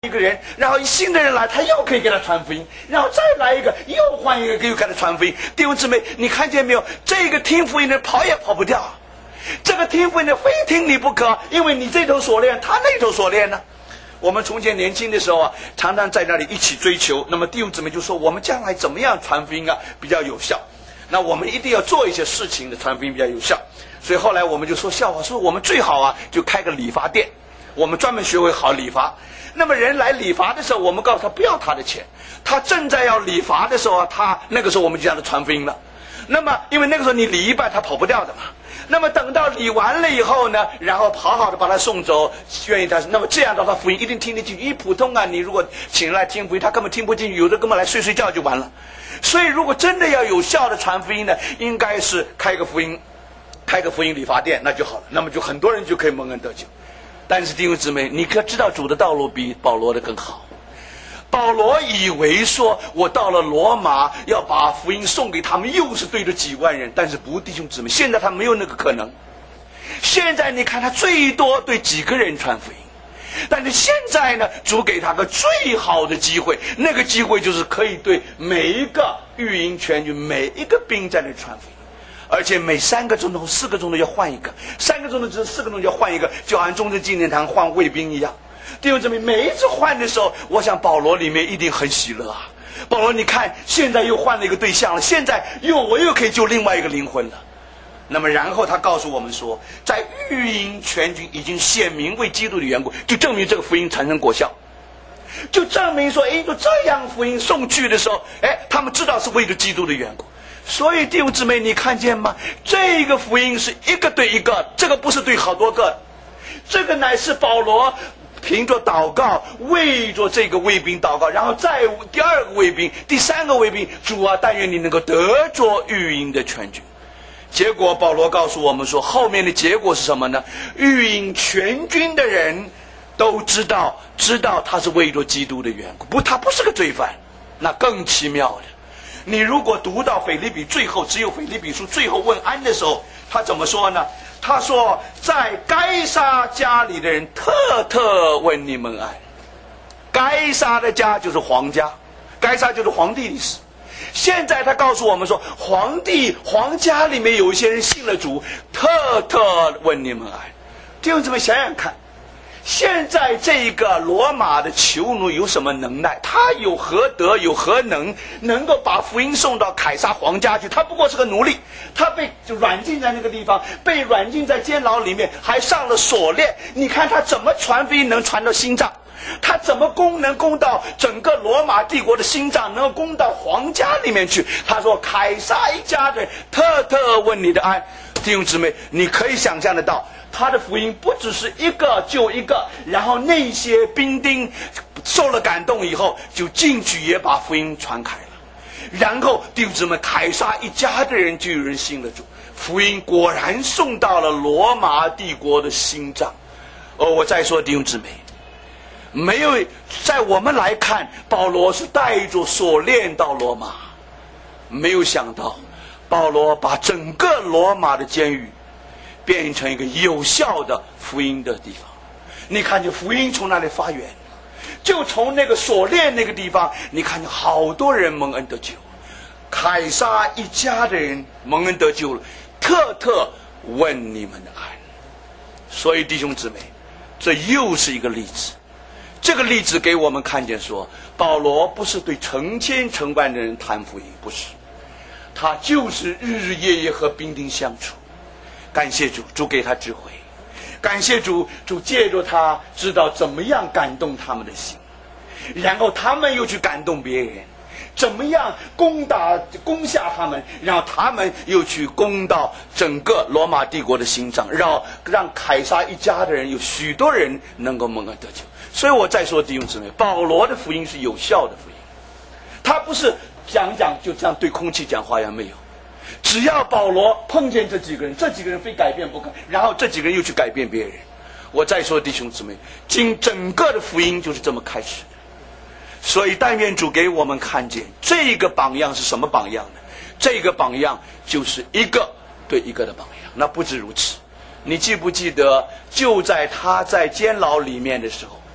一个人，然后新的人来，他又可以给他传福音，然后再来一个，又换一个，又给他传福音。弟兄姊妹，你看见没有？这个听福音的跑也跑不掉，这个听福音的非听你不可，因为你这头锁链，他那头锁链呢？我们从前年轻的时候啊，常常在那里一起追求。那么弟兄姊妹就说，我们将来怎么样传福音啊比较有效？那我们一定要做一些事情的传福音比较有效。所以后来我们就说笑话，说我们最好啊就开个理发店，我们专门学会好理发。那么人来理发的时候，我们告诉他不要他的钱，他正在要理发的时候啊，他那个时候我们就让他传福音了。那么因为那个时候你理一半他跑不掉的嘛。那么等到理完了以后呢，然后好好的把他送走，愿意他，那么这样的话福音一定听得进去。一普通啊，你如果请来听福音，他根本听不进去，有的根本来睡觉就完了。所以如果真的要有效的传福音呢，应该是开个福音理发店，那就好了，那么就很多人就可以蒙恩得救。但是弟兄姊妹，你可知道主的道路比保罗的更好。保罗以为说我到了罗马要把福音送给他们，又是对着几万人，但是不，弟兄姊妹，现在他没有那个可能。现在你看他最多对几个人传福音，但是现在呢，主给他个最好的机会，那个机会就是可以对每一个御营全军每一个兵在那传福音，而且每3个钟头4个钟头要换一个，3个钟头只4个钟头要换一个，就好像中正纪念堂换卫兵一样。弟兄姊妹，每一次换的时候，我想保罗里面一定很喜乐啊。保罗你看现在又换了一个对象了，现在我又可以救另外一个灵魂了。那么然后他告诉我们说，在御营全军已经显明为基督的缘故，就证明这个福音产生果效，就证明说就这样福音送去的时候，他们知道是为了基督的缘故。所以弟兄姊妹，你看见吗？这个福音是一个对一个，这个不是对好多个，这个乃是保罗凭着祷告为着这个卫兵祷告，然后再第2个卫兵，第3个卫兵，主啊，但愿你能够得着御营的全军。结果保罗告诉我们说，后面的结果是什么呢？御营全军的人都知道他是为着基督的缘故，他不是个罪犯。那更奇妙的，你如果读到腓立比最后，只有腓立比书最后问安的时候，他怎么说呢？他说，在该撒家里的人特问你们安。该撒的家就是皇家，该撒就是皇帝的意思。现在他告诉我们说，皇家里面有一些人信了主，特问你们安。弟兄姊妹想想看，现在这个罗马的囚奴有什么能耐？他有何德有何能够把福音送到凯撒皇家去？他不过是个奴隶，他被软禁在那个地方，被软禁在监牢里面，还上了锁链。你看他怎么传福音能传到心脏？他怎么能攻到整个罗马帝国的心脏，能够攻到皇家里面去？他说凯撒一家的特问你的安。弟兄姊妹，你可以想象得到，他的福音不只是一个就一个，然后那些兵丁受了感动以后就进去也把福音传开了，然后弟兄姊妹，凯撒一家的人就有人信了主，福音果然送到了罗马帝国的心脏。我再说弟兄姊妹，没有在我们来看，保罗是带着锁链到罗马，没有想到保罗把整个罗马的监狱变成一个有效的福音的地方。你看见福音从那里发源，就从那个锁链那个地方，你看见好多人蒙恩得救，凯撒一家的人蒙恩得救了，特问你们的安。所以弟兄姊妹，这又是一个例子。这个例子给我们看见说，保罗不是对成千成万的人谈福音，不是，他就是日日夜夜和兵丁相处。感谢主，主给他智慧，感谢主，主借着他知道怎么样感动他们的心，然后他们又去感动别人，怎么样攻下他们，然后他们又去攻到整个罗马帝国的心脏，让凯撒一家的人有许多人能够蒙恩得救。所以我再说弟兄姊妹，保罗的福音是有效的福音，他不是讲就这样对空气讲话呀，没有。只要保罗碰见这几个人，这几个人非改变不可，然后这几个人又去改变别人。我再说弟兄姊妹，整个的福音就是这么开始的。所以但愿主给我们看见这个榜样是什么榜样呢？这个榜样就是一个对一个的榜样。那不止如此，你记不记得就在他在监牢里面的时候，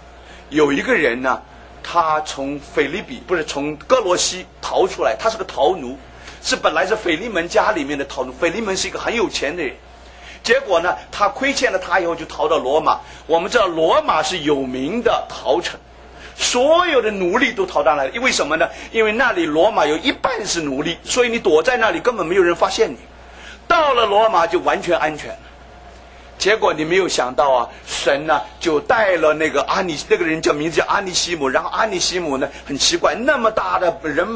有一个人呢，他从腓立比不是从哥罗西逃出来，他是个逃奴，本来是腓利门家里面的逃奴。腓利门是一个很有钱的人，结果呢，他亏欠了他以后就逃到罗马。我们知道罗马是有名的逃城，所有的奴隶都逃到那里。因为什么呢？因为那里罗马有一半是奴隶，所以你躲在那里根本没有人发现你。到了罗马就完全安全了。结果你没有想到啊，神呢就带了那个人名字叫阿尼西姆，然后阿尼西姆呢很奇怪，那么大的人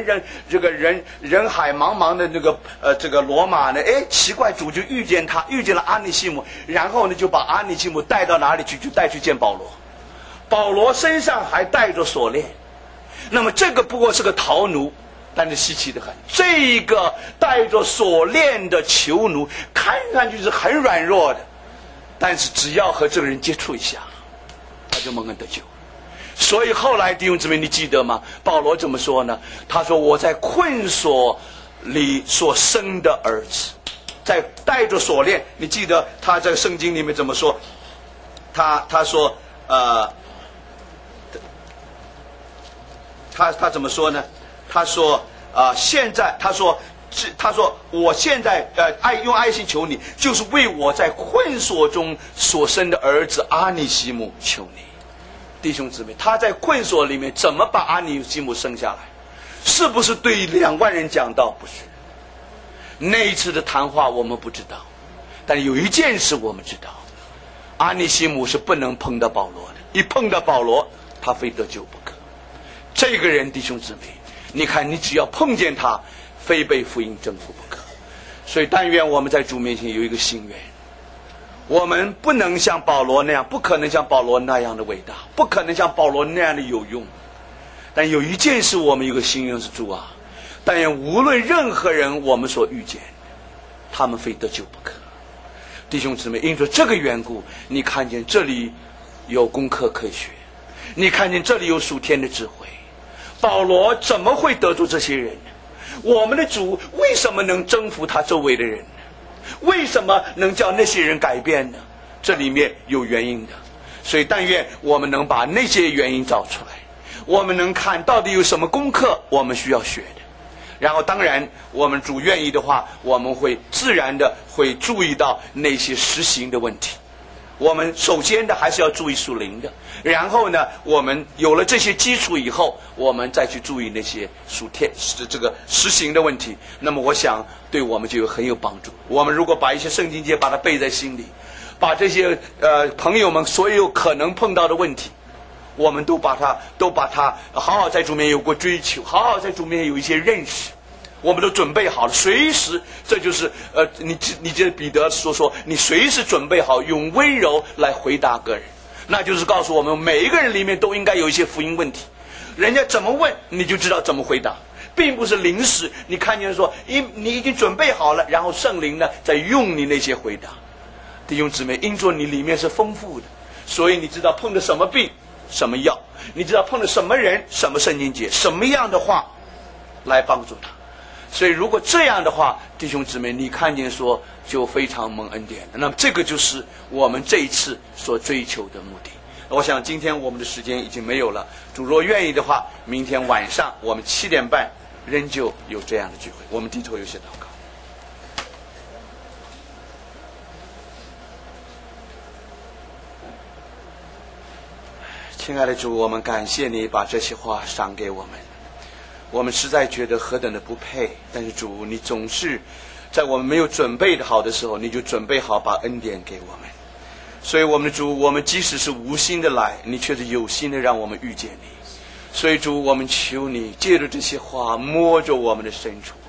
海茫茫的这个罗马呢，奇怪，主就遇见了阿尼西姆，然后呢就把阿尼西姆带到哪里去？就带去见保罗。保罗身上还带着锁链，那么这个不过是个逃奴，但是稀奇的很。这个带着锁链的囚奴看上去是很软弱的，但是只要和这个人接触一下，他就蒙恩得救。所以后来弟兄姊妹，你记得吗？保罗怎么说呢？他说：“我在困锁里所生的儿子，在带着锁链。”你记得他在圣经里面怎么说？他说他怎么说呢？他说现在他说我现在用爱心求你，就是为我在困锁中所生的儿子阿尼西姆求你。弟兄姊妹，他在困锁里面怎么把阿尼西姆生下来？是不是对2万人讲道？不是。那一次的谈话我们不知道，但有一件事我们知道，阿尼西姆是不能碰到保罗的，一碰到保罗他非得救不可。这个人弟兄姊妹，你看你只要碰见他，非被福音征服不可。所以但愿我们在主面前有一个心愿，我们不能像保罗那样，不可能像保罗那样的伟大，不可能像保罗那样的有用，但有一件事我们有个心愿是主啊，但愿无论任何人我们所遇见，他们非得救不可。弟兄姊妹，因着这个缘故，你看见这里有功课可以学，你看见这里有属天的智慧。保罗怎么会得住这些人呢？我们的主为什么能征服他周围的人呢？为什么能叫那些人改变呢？这里面有原因的。所以但愿我们能把那些原因找出来，我们能看到底有什么功课我们需要学的。然后当然我们主愿意的话，我们会自然的会注意到那些实行的问题。我们首先的还是要注意属灵的，然后呢，我们有了这些基础以后，我们再去注意那些属天这个实行的问题。那么我想对我们就很有帮助。我们如果把一些圣经节把它背在心里，把这些朋友们所有可能碰到的问题，我们都把它好好在主面有过追求，好好在主面有一些认识，我们都准备好了，随时，这就是你这彼得说你随时准备好用温柔来回答个人，那就是告诉我们每一个人里面都应该有一些福音问题，人家怎么问你就知道怎么回答，并不是临时你看见说你已经准备好了，然后圣灵呢在用你那些回答。弟兄姊妹，因着你里面是丰富的，所以你知道碰着什么病什么药，你知道碰着什么人什么圣经节，什么样的话来帮助他。所以如果这样的话，弟兄姊妹，你看见说就非常蒙恩典的。那么这个就是我们这一次所追求的目的。我想今天我们的时间已经没有了，主若愿意的话，明天晚上我们7点半仍旧有这样的聚会。我们低头有些祷告。亲爱的主，我们感谢你把这些话赏给我们，我们实在觉得何等的不配，但是主，你总是在我们没有准备的好的时候，你就准备好把恩典给我们。所以我们的主，我们即使是无心的来，你却是有心的让我们遇见你。所以主，我们求你借着这些话摸着我们的深处，